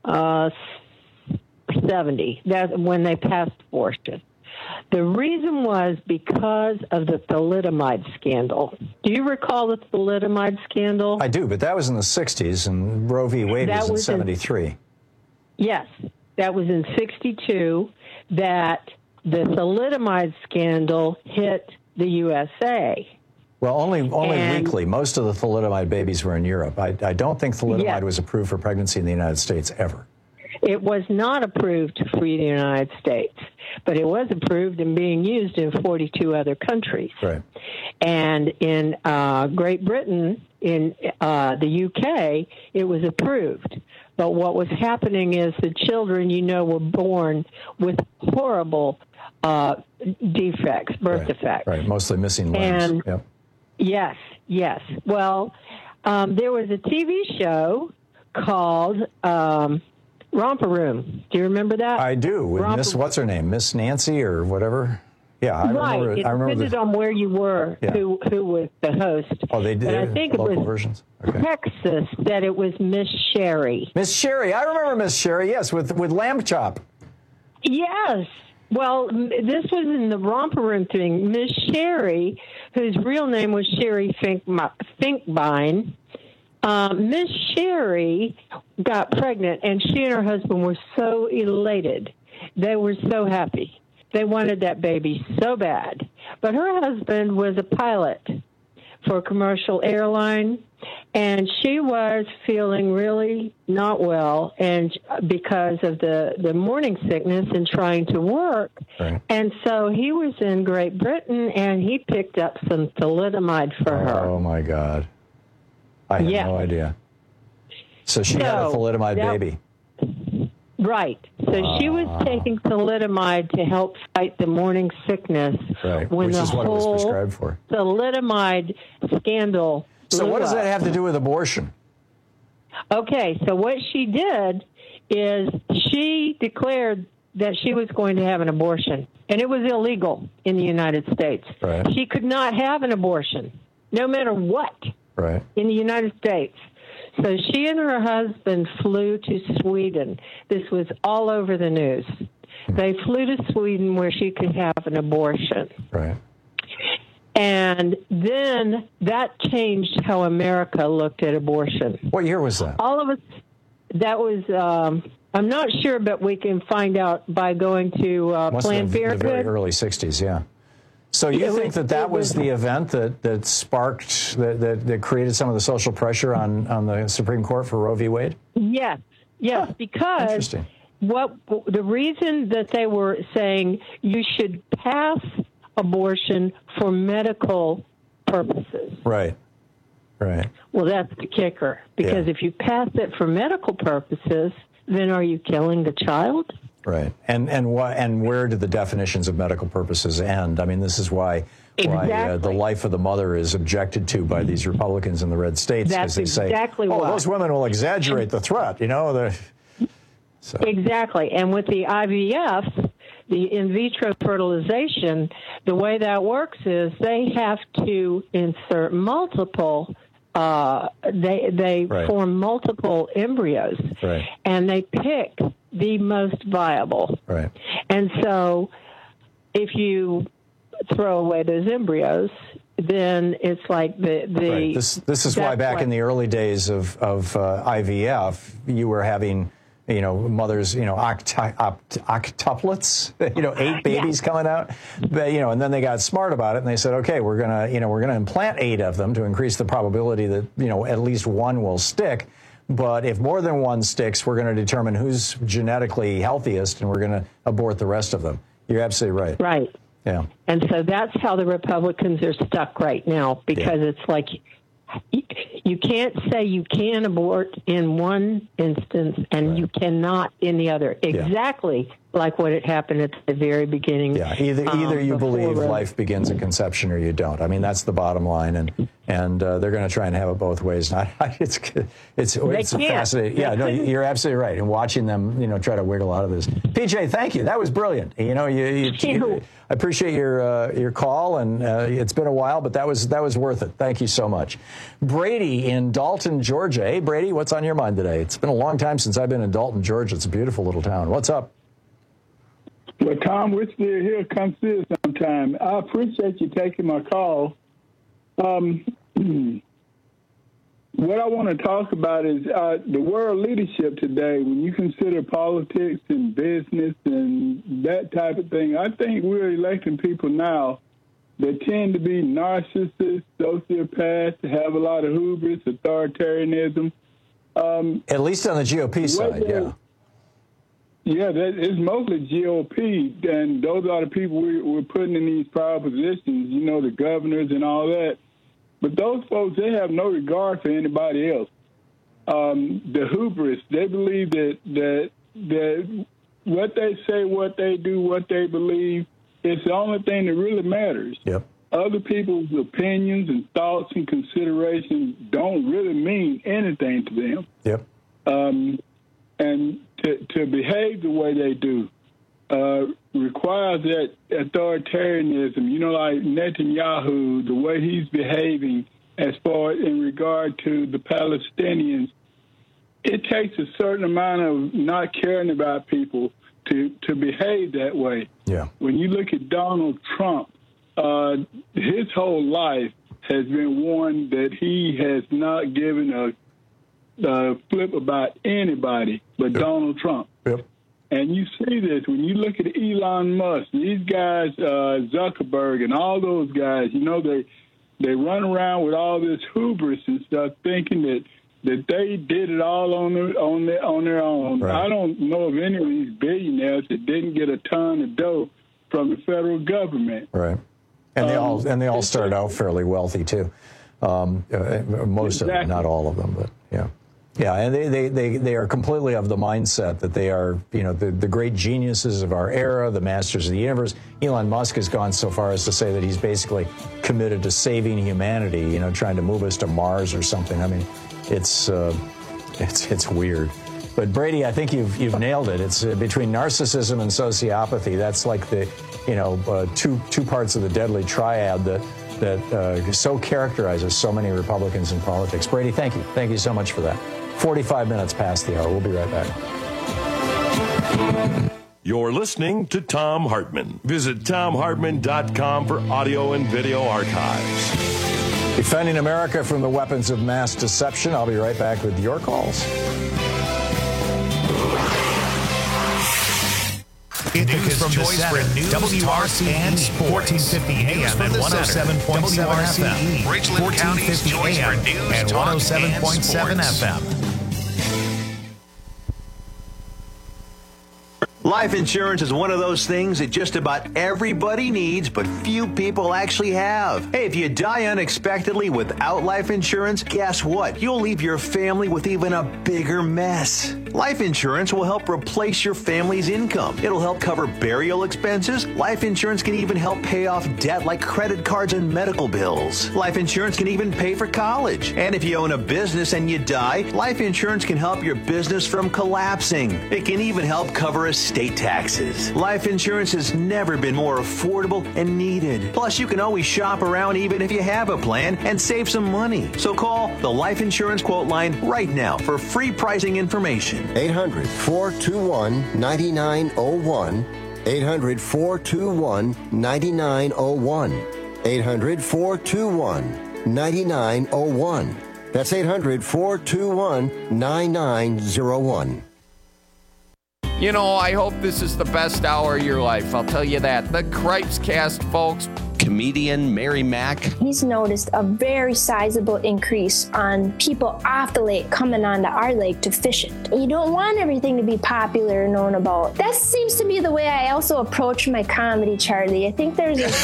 seventy, that's when they passed abortion. The reason was because of the thalidomide scandal. Do you recall the thalidomide scandal? I do, but that was in the sixties, and Roe v. Wade was, was in seventy-three. In, yes, that was in sixty-two that the thalidomide scandal hit the U S A. Well, only only and, weakly. Most of the thalidomide babies were in Europe. I, I don't think thalidomide yes. was approved for pregnancy in the United States ever. It was not approved for the United States, but it was approved and being used in forty-two other countries. Right. And in uh, Great Britain, in uh, the U K, it was approved. But what was happening is the children, you know, were born with horrible uh, defects, birth right. defects. Right, mostly missing limbs. And yep. Yes, yes. Well, um, there was a T V show called... Um, Romper Room. Do you remember that? I do. With Romper- Miss, what's her name? Miss Nancy or whatever? Yeah, I right. remember. It I remember depended the, on where you were, Yeah. who who was the host. Oh, they did. But I think it local was versions. Okay. Texas that it was Miss Sherry. Miss Sherry, I remember Miss Sherry. Yes, with with lamb chop. Yes. Well, m- this was in the romper room thing. Miss Sherry, whose real name was Sherry Fink- Finkbein, uh, Miss Sherry got pregnant, and she and her husband were so elated. They were so happy. They wanted that baby so bad. But her husband was a pilot for a commercial airline, and she was feeling really not well, and because of the, the morning sickness and trying to work. Right. And so he was in Great Britain, and he picked up some thalidomide for her. Oh, my God. I had Yeah. no idea. So she had a So, thalidomide that- baby. Right. So she was taking thalidomide to help fight the morning sickness Right, when which the is what it was whole prescribed for. thalidomide scandal. So blew what does up. that have to do with abortion? Okay, so what she did is she declared that she was going to have an abortion, and it was illegal in the United States. Right. She could not have an abortion, no matter what, Right. in the United States. So she and her husband flew to Sweden. This was all over the news. They flew to Sweden where she could have an abortion. Right. And then that changed how America looked at abortion. What year was that? All of us, that was, um, I'm not sure, but we can find out by going to uh, Must Planned have been the very Parenthood. early sixties, yeah. So you It think was- that that it was was- the event that, that sparked, that, that, that created some of the social pressure on, on the Supreme Court for Roe v. Wade? Yes, yes, because Interesting. what the reason that they were saying you should pass abortion for medical purposes. Right. Right. Well, that's the kicker, because Yeah. if you pass it for medical purposes, then are you killing the child? Right. And and why and where do the definitions of medical purposes end? I mean, this is why why uh, the life of the mother is objected to by these Republicans in the red states, because That's they say, exactly "Oh, why. those women will exaggerate the threat." You know, the so Exactly. And with the I V F, the in vitro fertilization, the way that works is they have to insert multiple, uh, they, they Right. form multiple embryos, right, and they pick the most viable. right, And so if you throw away those embryos, then it's like the... the right. This this is why that's back what- in the early days of of uh, I V F, you were having, you know, mothers, you know, octi- oct- octuplets, you know, eight babies coming out, but, you know, and then they got smart about it and they said, okay, we're gonna, you know, we're gonna implant eight of them to increase the probability that, you know, at least one will stick. But if more than one sticks, we're going to determine who's genetically healthiest, and we're going to abort the rest of them. You're absolutely right. Right. Yeah. And so that's how the Republicans are stuck right now, because it's like you, you can't say you can abort in one instance and right. you cannot in the other. Exactly yeah. like what had happened at the very beginning. Yeah, either um, either you believe the, life begins at conception or you don't. I mean, that's the bottom line, and and uh, they're going to try and have it both ways. Not it's it's it's can't. fascinating. Yeah, no, you're absolutely right. And watching them, you know, try to wiggle out of this. P J, thank you. That was brilliant. You know, you, you, you I appreciate your uh, your call, and uh, it's been a while, but that was that was worth it. Thank you so much. Brady in Dalton, Georgia. Hey, Brady, what's on your mind today? It's been a long time since I've been in Dalton, Georgia. It's a beautiful little town. What's up? Well, Tom, we're still here. Come see us sometime. I appreciate you taking my call. Um, what I want to talk about is uh, the world leadership today. When you consider politics and business and that type of thing, I think we're electing people now that tend to be narcissists, sociopaths, have a lot of hubris, authoritarianism. Um, At least on the G O P side, yeah. Yeah, that, it's mostly G O P, and those are the people we, we're putting in these power positions, you know, the governors and all that. But those folks, they have no regard for anybody else. Um, the hubris, they believe that, that, that what they say, what they do, what they believe, it's the only thing that really matters. Yep. Other people's opinions and thoughts and considerations don't really mean anything to them. Yep. Um, and to, to behave the way they do, uh, requires that authoritarianism. You know, like Netanyahu, the way he's behaving as far as in regard to the Palestinians, it takes a certain amount of not caring about people to, to behave that way. Yeah. When you look at Donald Trump, uh, his whole life has been one that he has not given a, a flip about anybody but yep. Donald Trump. Yep. And you see this when you look at Elon Musk, these guys, uh, Zuckerberg and all those guys, you know, they they run around with all this hubris and stuff thinking that that they did it all on their, on their, on their own. Right. I don't know of any of these billionaires that didn't get a ton of dough from the federal government. Right. And they um, all and they all started out fairly wealthy too. Um, uh, most exactly. of them, not all of them, but yeah. Yeah, and they, they, they, they are completely of the mindset that they are, you know, the, the great geniuses of our era, the masters of the universe. Elon Musk has gone so far as to say that he's basically committed to saving humanity, you know, trying to move us to Mars or something. I mean, it's uh, it's it's weird. But Brady, I think you've you've nailed it. It's uh, between narcissism and sociopathy. That's like the, you know, uh, two two parts of the deadly triad that that uh, so characterizes so many Republicans in politics. Brady, thank you, thank you so much for that. forty-five minutes past the hour. We'll be right back. You're listening to Thom Hartmann. Visit Thom Hartmann dot com for audio and video archives. Defending America from the weapons of mass deception. I'll be right back with your calls. It is from the Center, news, W R C E, and sports. fourteen fifty A M and one oh seven point seven F M. Richland County's choice for news, and one oh seven point seven F M. Life insurance is one of those things that just about everybody needs, but few people actually have. Hey, if you die unexpectedly without life insurance, guess what? You'll leave your family with even a bigger mess. Life insurance will help replace your family's income. It'll help cover burial expenses. Life insurance can even help pay off debt like credit cards and medical bills. Life insurance can even pay for college. And if you own a business and you die, life insurance can help your business from collapsing. It can even help cover estate taxes. Life insurance has never been more affordable and needed. Plus, you can always shop around even if you have a plan and save some money. So call the Life Insurance Quote Line right now for free pricing information. eight hundred, four two one, nine nine zero one. eight hundred, four two one, nine nine zero one. eight hundred, four two one, nine nine zero one. That's eight hundred, four two one, nine nine zero one. You know, I hope this is the best hour of your life. I'll tell you that. The Cripes Cast, folks. Comedian Mary Mack. He's noticed a very sizable increase on people off the lake coming onto our lake to fish it. You don't want everything to be popular and known about. That seems to be the way I also approach my comedy, Charlie. I think there's a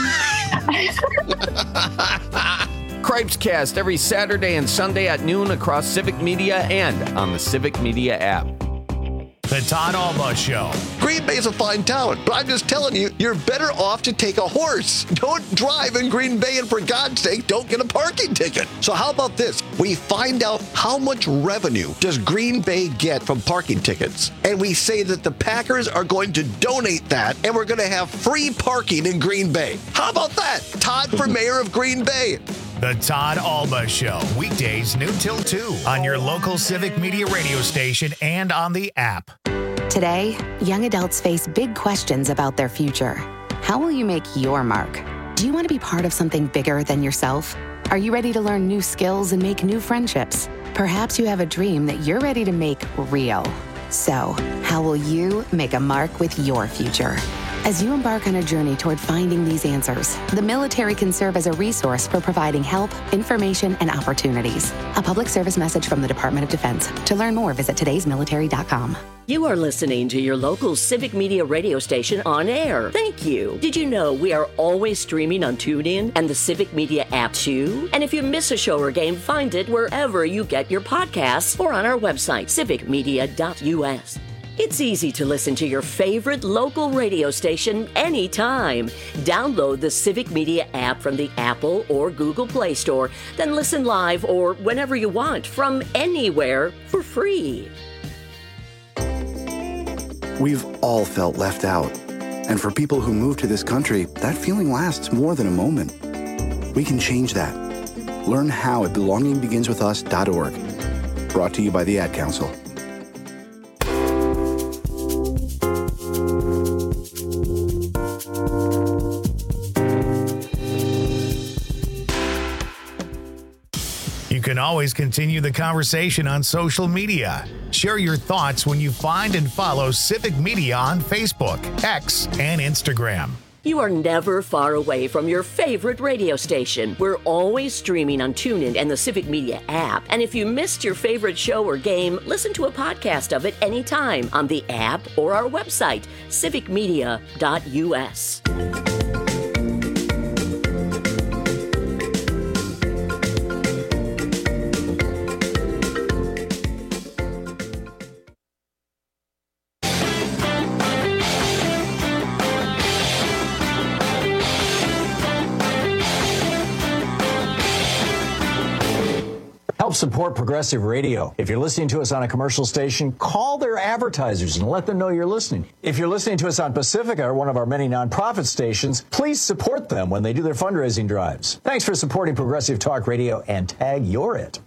theme. Cripes Cast every Saturday and Sunday at noon across Civic Media and on the Civic Media app. The Todd Alba Show. Green Bay's a fine town, but I'm just telling you, you're better off to take a horse. Don't drive in Green Bay, and for God's sake, don't get a parking ticket. So how about this? We find out how much revenue does Green Bay get from parking tickets, and we say that the Packers are going to donate that, and we're going to have free parking in Green Bay. How about that? Todd for mayor of Green Bay. The Todd Alba Show, weekdays noon till two on your local Civic Media radio station and on the app. Today, young adults face big questions about their future. How will you make your mark? Do you want to be part of something bigger than yourself? Are you ready to learn new skills and make new friendships? Perhaps you have a dream that you're ready to make real. So, how will you make a mark with your future? As you embark on a journey toward finding these answers, the military can serve as a resource for providing help, information, and opportunities. A public service message from the Department of Defense. To learn more, visit todays military dot com. You are listening to your local Civic Media radio station on air. Thank you. Did you know we are always streaming on TuneIn and the Civic Media app too? And if you miss a show or game, find it wherever you get your podcasts or on our website, civic media dot U S. It's easy to listen to your favorite local radio station anytime. Download the Civic Media app from the Apple or Google Play Store, then listen live or whenever you want from anywhere for free. We've all felt left out. And for people who move to this country, that feeling lasts more than a moment. We can change that. Learn how at belonging begins with us dot org. Brought to you by the Ad Council. You can always continue the conversation on social media. Share your thoughts when you find and follow Civic Media on Facebook, X, and Instagram. You are never far away from your favorite radio station. We're always streaming on TuneIn and the Civic Media app. And if you missed your favorite show or game, listen to a podcast of it anytime on the app or our website, civic media dot u s. Help support Progressive Radio. If you're listening to us on a commercial station, call their advertisers and let them know you're listening. If you're listening to us on Pacifica, or one of our many nonprofit stations, please support them when they do their fundraising drives. Thanks for supporting Progressive Talk Radio, and tag you're it.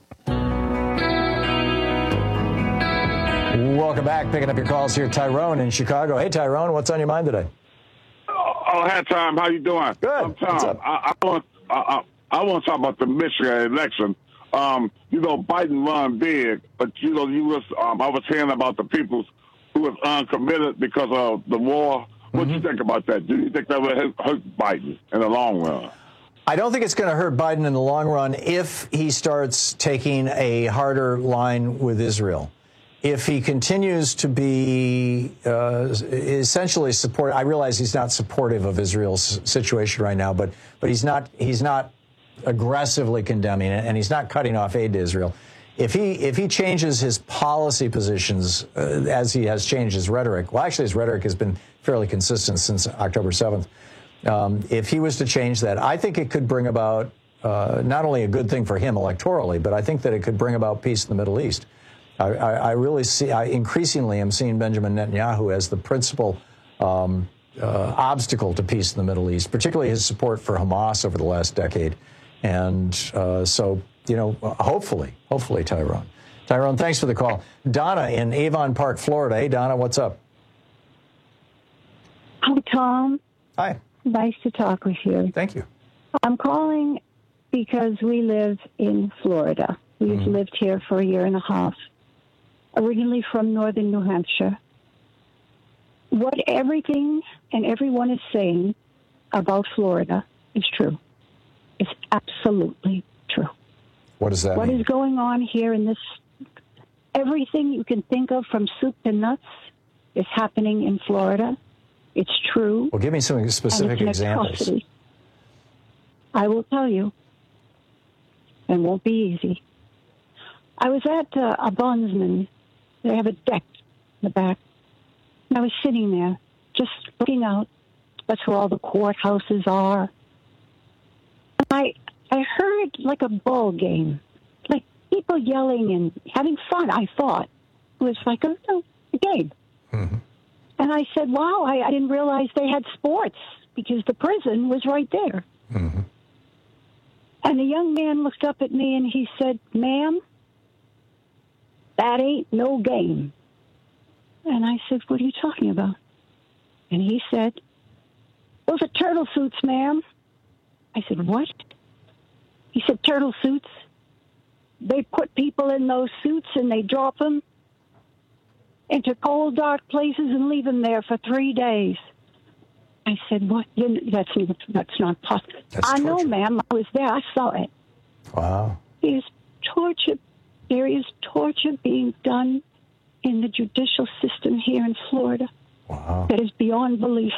Welcome back. Picking up your calls here, Tyrone in Chicago. Hey, Tyrone, what's on your mind today? Oh, hi, Tom. How you doing? Good. I'm Tom. What's up? I, I want I, I, I want to talk about the Michigan election. Um, you know, Biden won big, but you know, you was um, I was hearing about the people who was uncommitted because of the war. What do mm-hmm. you think about that? Do you think that would hurt Biden in the long run? I don't think it's going to hurt Biden in the long run if he starts taking a harder line with Israel. If he continues to be uh, essentially support, I realize he's not supportive of Israel's situation right now, but but he's not he's not aggressively condemning it, and he's not cutting off aid to Israel. If he if he changes his policy positions uh, as he has changed his rhetoric, well, actually his rhetoric has been fairly consistent since October seventh. Um, if he was to change that, I think it could bring about uh, not only a good thing for him electorally, but I think that it could bring about peace in the Middle East. I, I, I really see, I increasingly am seeing Benjamin Netanyahu as the principal um, uh, obstacle to peace in the Middle East, particularly his support for Hamas over the last decade. And uh, so, you know, hopefully, hopefully, Tyrone. Tyrone, thanks for the call. Donna in Avon Park, Florida. Hey, Donna, what's up? Hi, Tom. Hi. Nice to talk with you. Thank you. I'm calling because we live in Florida. We've mm-hmm. lived here for a year and a half, originally from northern New Hampshire. What everything and everyone is saying about Florida is true. It's absolutely true. What does that What mean? is going on here in this, everything you can think of from soup to nuts is happening in Florida. It's true. Well, give me some specific and it's an examples. atrocity. I will tell you, and won't be easy. I was at uh, a bondsman. They have a deck in the back. And I was sitting there just looking out. That's where all the courthouses are. I I heard like a ball game, like people yelling and having fun. I thought it was like a, a game. Mm-hmm. And I said, wow, I, I didn't realize they had sports because the prison was right there. Mm-hmm. And the young man looked up at me and he said, ma'am, that ain't no game. And I said, what are you talking about? And he said, those are turtle suits, ma'am. I said, what? He said, turtle suits. They put people in those suits and they drop them into cold, dark places and leave them there for three days. I said, what? You, that's, that's not possible. That's I know, ma'am. I was there. I saw it. Wow. There's torture. There is torture being done in the judicial system here in Florida. Wow. That is beyond belief.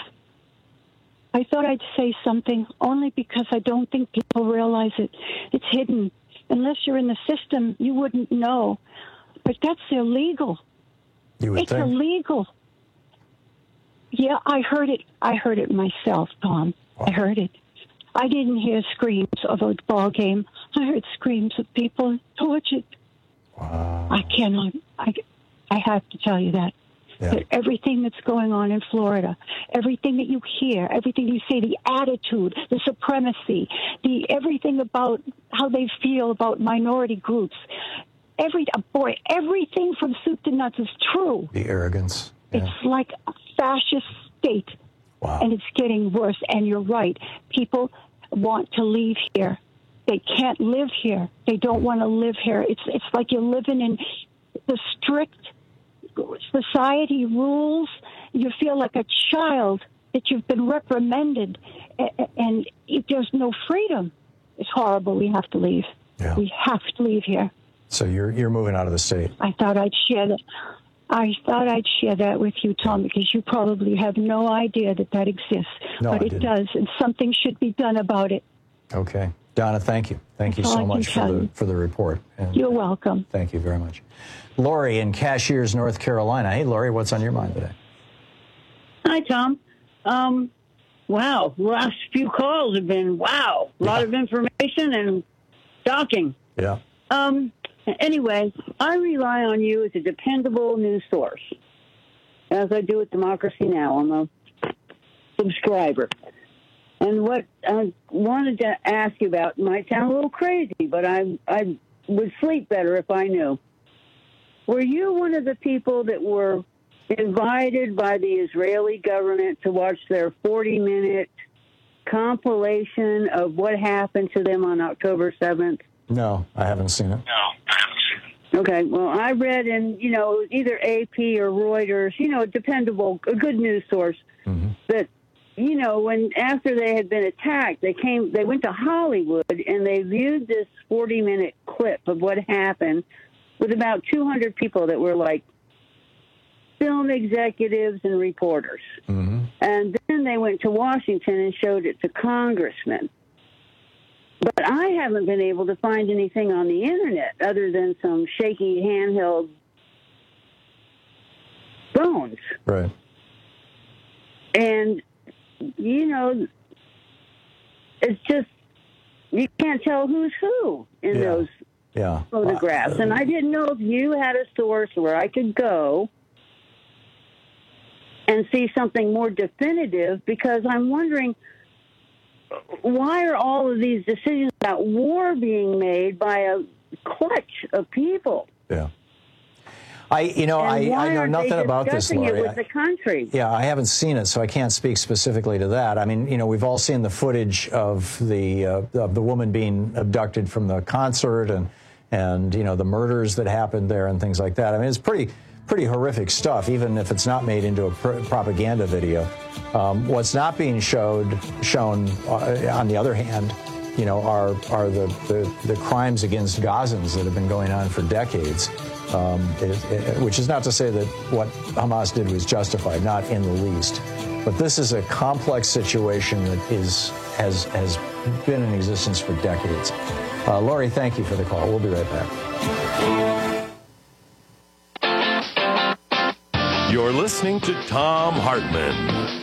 I thought I'd say something only because I don't think people realize it. It's hidden. Unless you're in the system, you wouldn't know. But that's illegal. You would it's think. illegal. Yeah, I heard it. I heard it myself, Tom. Wow. I heard it. I didn't hear screams of a ball game. I heard screams of people tortured. Wow. I cannot. I, I have to tell you that. Yeah. But everything that's going on in Florida, everything that you hear, everything you see, the attitude, the supremacy, the everything about how they feel about minority groups, every boy, everything from soup to nuts is true. The arrogance. Yeah. It's like a fascist state, wow. and it's getting worse. And you're right. People want to leave here. They can't live here. They don't want to live here. It's it's like you're living in the strict society rules. You feel like a child that you've been reprimanded, and there's no freedom. It's horrible. We have to leave. Yeah. We have to leave here. So you're you're moving out of the state. I thought I'd share that. I thought I'd share that with you, Tom, because you probably have no idea that that exists. No, but I it didn't. does, and something should be done about it. Okay. Donna, thank you. Thank you That's all so I can much for tell the you. for the report. And You're welcome. thank you very much. Lori in Cashiers, North Carolina. Hey, Lori, what's on your mind today? Hi, Tom. Um, wow, last few calls have been, wow, a lot of information and shocking. Yeah. Um, anyway, I rely on you as a dependable news source, as I do with Democracy Now! I'm a subscriber. And what I wanted to ask you about might sound a little crazy, but I I would sleep better if I knew. Were you one of the people that were invited by the Israeli government to watch their forty-minute compilation of what happened to them on October seventh? No, I haven't seen it. No, I haven't seen it. Okay, well, I read in, you know, either A P or Reuters, you know, a dependable, a good news source, mm-hmm. that, you know, when after they had been attacked, they came, they went to Hollywood and they viewed this forty-minute clip of what happened with about two hundred people that were like film executives and reporters. Mm-hmm. And then they went to Washington and showed it to congressmen. But I haven't been able to find anything on the internet other than some shaky handheld phones. Right. And, you know, it's just, you can't tell who's who in Yeah. those Yeah. photographs. And I didn't know if you had a source where I could go and see something more definitive, because I'm wondering, why are all of these decisions about war being made by a clutch of people? Yeah. I, you know, I, And why I know aren't nothing they about this, discussing Lori. it with the country? Yeah, I haven't seen it, so I can't speak specifically to that. I mean, you know, we've all seen the footage of the uh, of the woman being abducted from the concert, and and you know the murders that happened there and things like that. I mean, it's pretty pretty horrific stuff, even if it's not made into a pr- propaganda video. Um, what's not being showed shown, uh, on the other hand, you know, are are the, the the crimes against Gazans that have been going on for decades. Um, it, it, which is not to say that what Hamas did was justified, not in the least. But this is a complex situation that is has has been in existence for decades. Uh, Lori, thank you for the call. We'll be right back. You're listening to Thom Hartmann.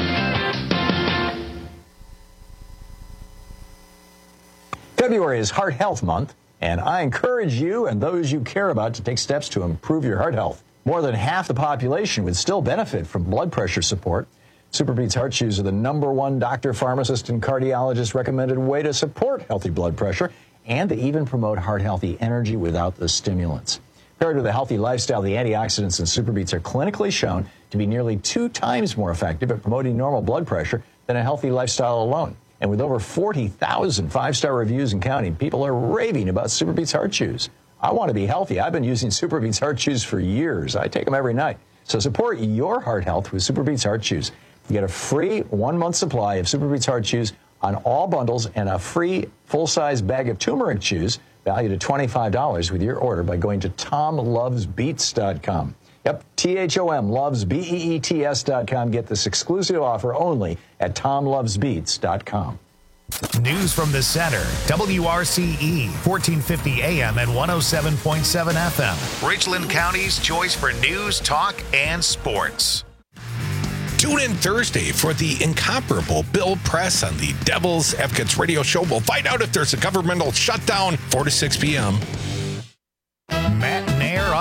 February is Heart Health Month, and I encourage you and those you care about to take steps to improve your heart health. More than half the population would still benefit from blood pressure support. SuperBeets Heart Chews are the number one doctor, pharmacist, and cardiologist recommended way to support healthy blood pressure, and they even promote heart-healthy energy without the stimulants. Paired with a healthy lifestyle, the antioxidants in SuperBeets are clinically shown to be nearly two times more effective at promoting normal blood pressure than a healthy lifestyle alone. And with over forty thousand five-star reviews and counting, people are raving about SuperBeets Heart Chews. I want to be healthy. I've been using SuperBeets Heart Chews for years. I take them every night. So support your heart health with SuperBeets Heart Chews. You get a free one-month supply of SuperBeets Heart Chews on all bundles and a free full-size bag of turmeric chews valued at twenty-five dollars with your order by going to tom loves beets dot com. Yep, T H O M, loves, B E E T S dot com. Get this exclusive offer only at tom loves beets dot com. News from the center, W R C E, fourteen fifty A M and one oh seven point seven F M. Richland County's choice for news, talk, and sports. Tune in Thursday for the incomparable Bill Press on the Devil's Advocates radio show. We'll find out if there's a governmental shutdown, four to six p.m. Matt Nair on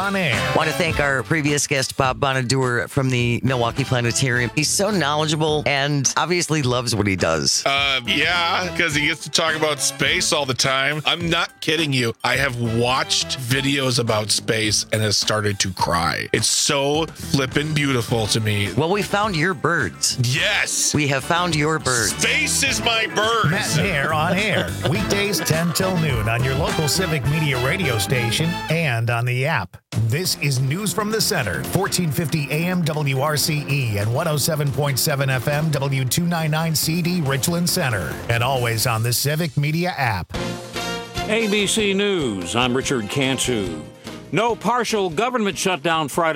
on air. Want to thank our previous guest, Bob Bonadur from the Milwaukee Planetarium. He's so knowledgeable and obviously loves what he does. Uh, yeah, because he gets to talk about space all the time. I'm not kidding you. I have watched videos about space and has started to cry. It's so flippin' beautiful to me. Well, we found your birds. Yes. We have found your birds. Space is my bird. Matt and Hare on air. Weekdays ten till noon on your local Civic Media radio station and on the app. This is News from the Center, fourteen fifty A M W R C E and one oh seven point seven F M W two ninety-nine C D Richland Center. And always on the Civic Media app. A B C News, I'm Richard Cantu. No partial government shutdown Friday.